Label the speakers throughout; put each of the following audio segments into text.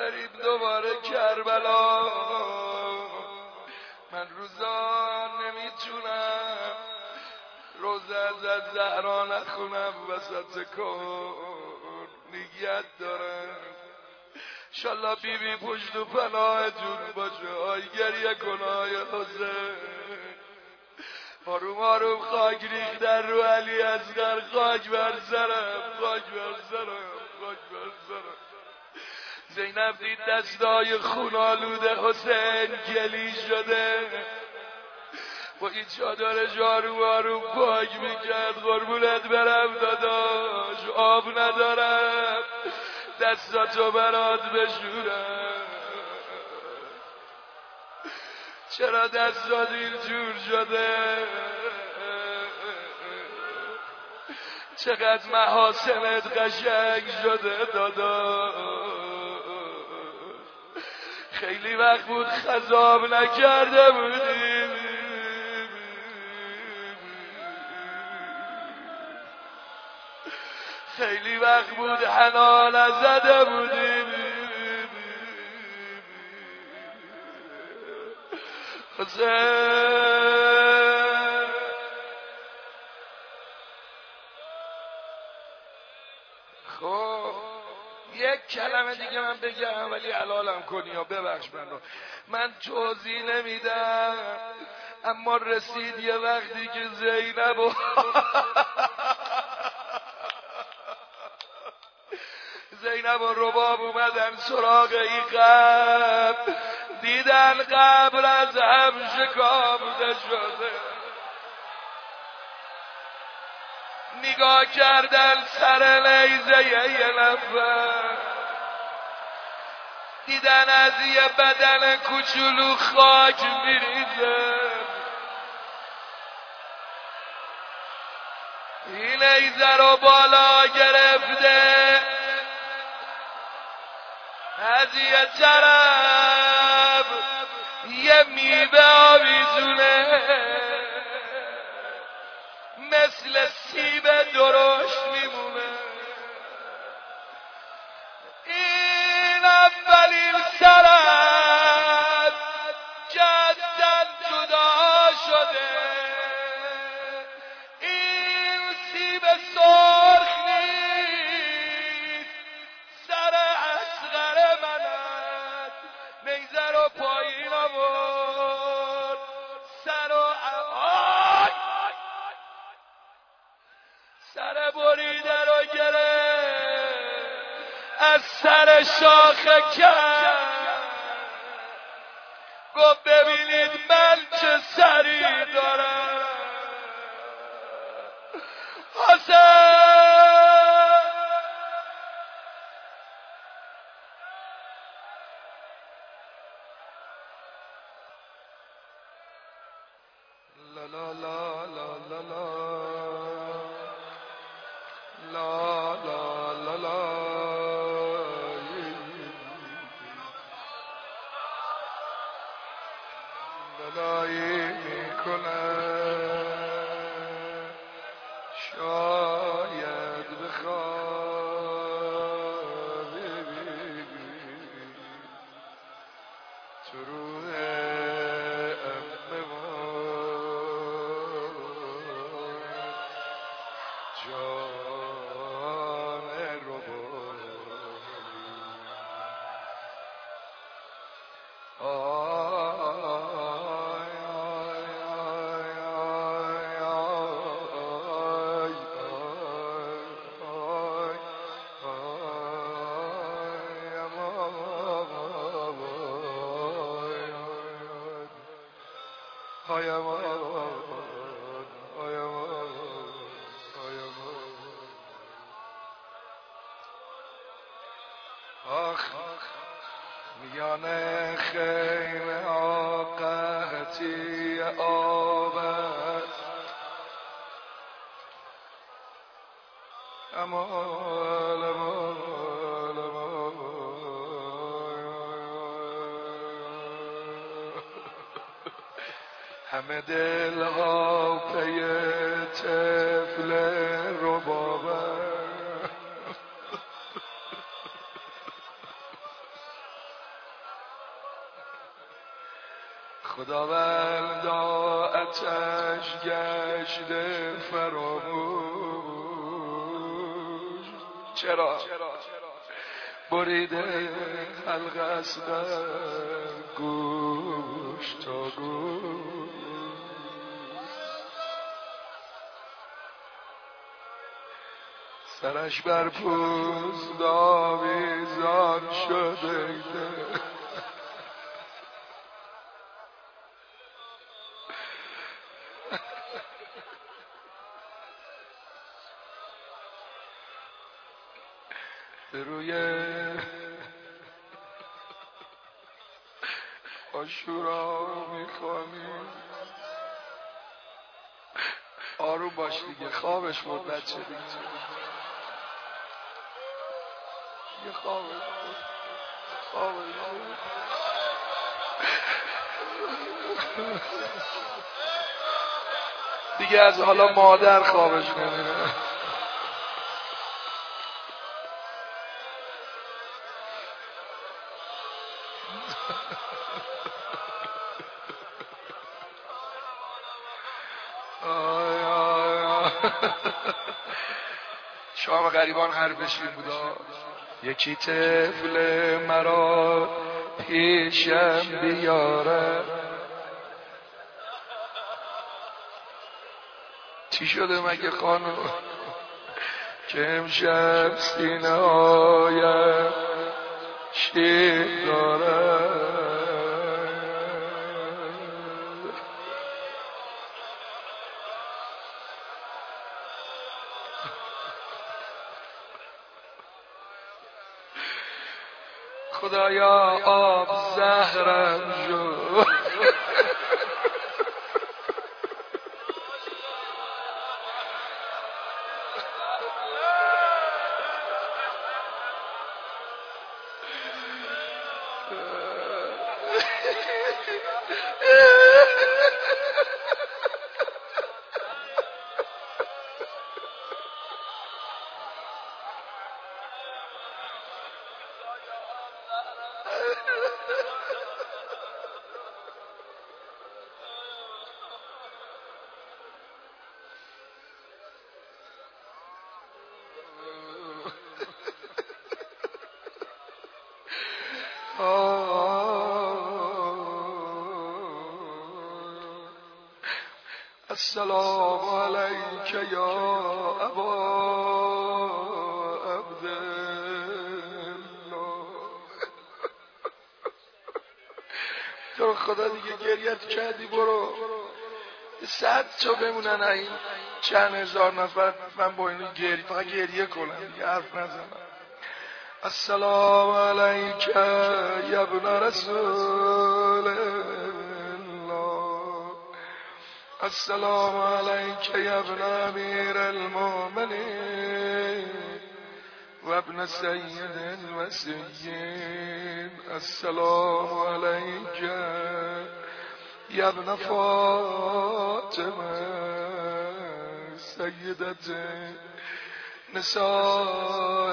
Speaker 1: بریم دوباره کربلا. من روزا نمیتونم روزه از زهرا نخونم وسط کن، نیت دارم انشالله بیبی پشت و پناه جون باشه. آی گریه کن آی حسین، آروم آروم خاک ریختن رو علی اصغر، خاک بر سرم، خاک بر سرم، خاک بر سرم. زینب دید دستای خونالوده حسین گلی شده، با این چادر جارو آروم پاک میکرد. قربونت برم داداش، آب ندارم دستاتو برات بشورم. چرا دستات اینجور شده؟ چقدر محاسنت قشنگ شده داداش. خیلی وقت بود خضاب نکرده بودیم، خیلی وقت بود حنا نزده بودیم. حسین خب یک کلمه دیگه من بگم ولی حلالم کنی یا ببخش من توضیح نمیدم، اما رسید یه وقتی که زینب و رباب اومدن سراغ این قبر، دیدن قبر از هم شکافته شده. نگاه کردن سر نیزه یه نفر، دیدن از یه بدن کوچولو خاک میریزه. این نیزه رو بالا گرفته، از یه طرف یه میوه آویزونه مثل سیب درشت میمونه. این اولین سرت جدن جدا شده، این سیب سرخ نیست، سر اصغر منت. نیزه رو پایین آورد، سر و سر بریده رو گرفت، از سر شاخه کرد، گفت ببینید من چه سری دارم. حسین لا لا لا لا لا لا لا لا لا لالایی میکنه شاید بخوابی تو روح میان خیمه ها قحطی آب است، امال همه دل ها پی طفل ربابه. خداوندا آتش گشته فراموش، چرا بریده حلقه از گوش تا گوش، سرش بر پوست آویزان شده به روی آشورا میخوانیم. آروم باش دیگه، خوابش بود بچه دیگه، خوابش بود. دیگه از حالا مادر خوابش نمیره. شام غریبان حرفش این بودا، یکی طفل مرا پیشم بیاره. چی شده مگه خانم که امشب سینه هایم شیر داره؟ خدایا آب زهرم شو. السلام علیک یا ابا عبدالله. تو خدا دیگه گریت کردی، برو 100 تا بمونن این چند هزار نفر، من با اینو فقط گریه کنم دیگه، حرف نزنم. السلام علیک یا ابن رسول الله، السلام علیک یا ابن امیر المؤمنین و ابن سید الوصیین، السلام علیک یا ابن فاطمه سیدت نساء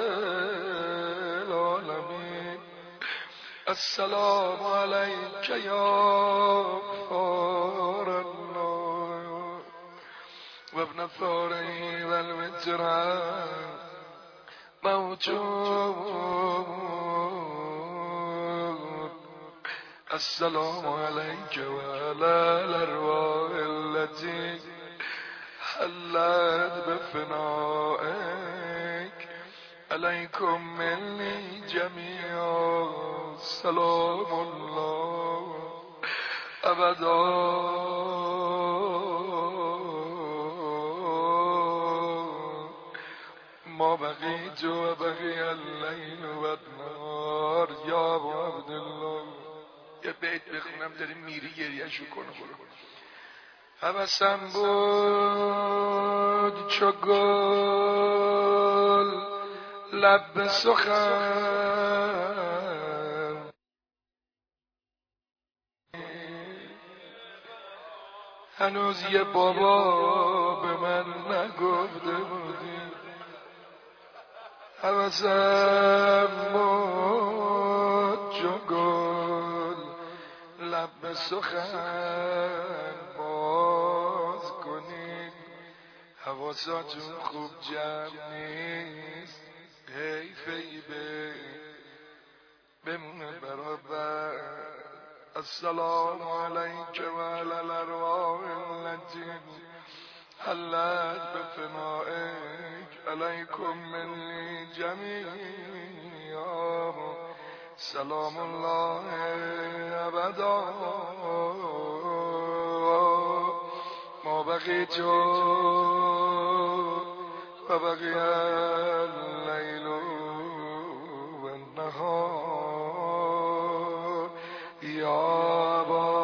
Speaker 1: العالمین، السلام علیک یا فار الله و ابن فاری و الوتران موجود، السلام علیک و علی الارواح التي حلت بفنائك، علیکم منی جمیعا سلام الله ابدا. ما بقیت و بقی اللیل و النهار یا ابو عبدالله. یه بیت بخونم داریم میری گریه‌شو کنه. برو. حوثم بود چو گل لب به سخن، هنوز یه بابا به من نگفته بودی. حوثم بود چو گل لب به سخن باز کنید، حواساتون خوب جمع نیست، حیفه بمونه برابر. السلام علیک و علی الارواح التي حلت بفنائک، علیکم منی جمیعا، سلام الله ابدا ما بقیت و بقی اللیل و النهار یا ابا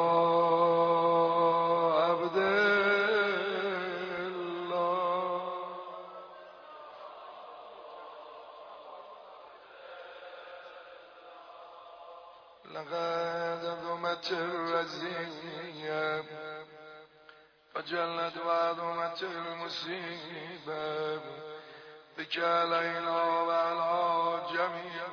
Speaker 1: عبدالله. لقد عظمت الرزية وجلت وعظمت المصيبة بك علينا وعلى جميع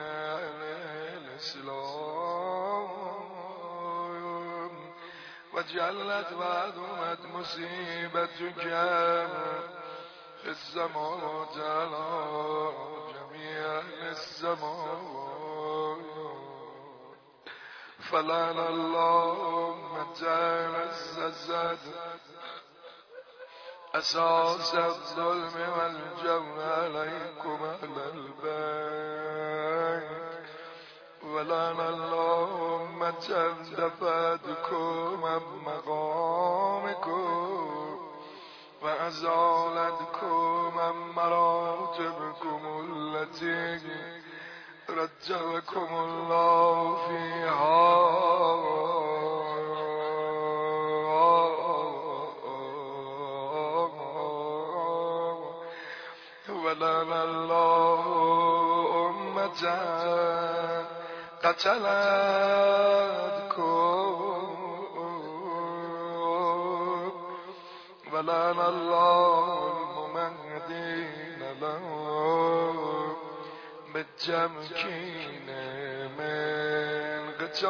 Speaker 1: الإسلام، وجلت وعظمت مصيبتك في السماوات على جميع السماوات. فلعن الله متى مسست أساس الظلم والجور عليكم على البيت، ولعن الله متى دفعتكم عن مقامكم وأزالتكم عن مراتبكم التي رتبكم الله فيها، ولعن الله أمة قتلتكم، ولعن الله الممهدين لهم بالتمكين من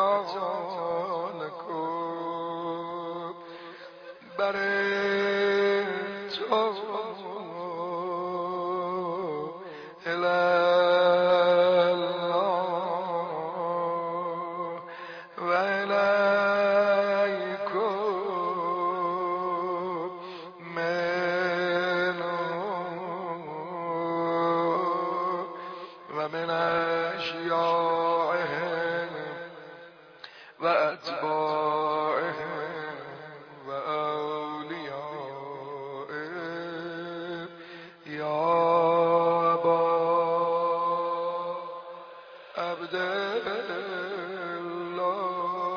Speaker 1: قتالكم. برئت إلى الله وإليكم منه ومن أشياعهم وأتباعهم وأوليائهم يا أبا عبد الله.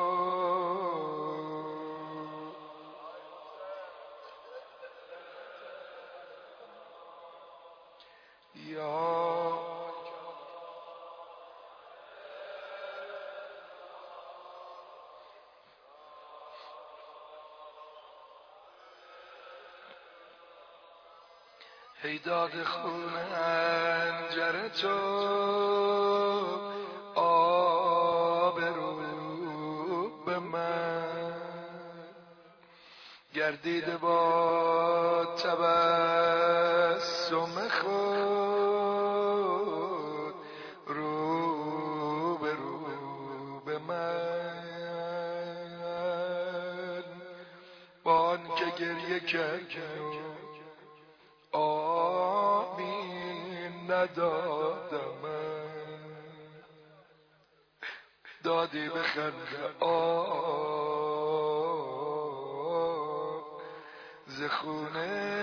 Speaker 1: هیداد خون انجر تو آب رو به من گردیده با تبسم خود رو به من، با آن که گریه کردم آمین ندادم، دادی به خنده ز خونه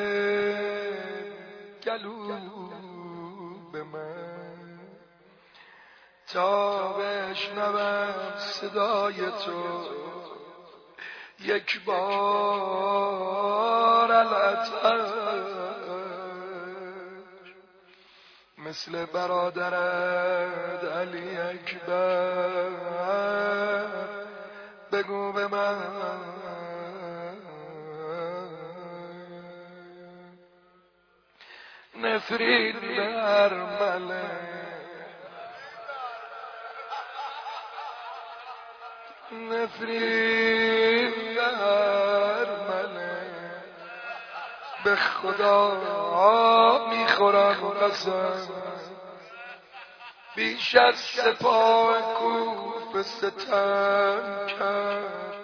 Speaker 1: گلو به من، تا بشنوم صدای تو یک بار العطر، مثل برادرت علی اکبر بگو به من نفرین در مله نفرین در منه، به خدا میخورم قسم، بیش از سپاه کوفه ستم کرد،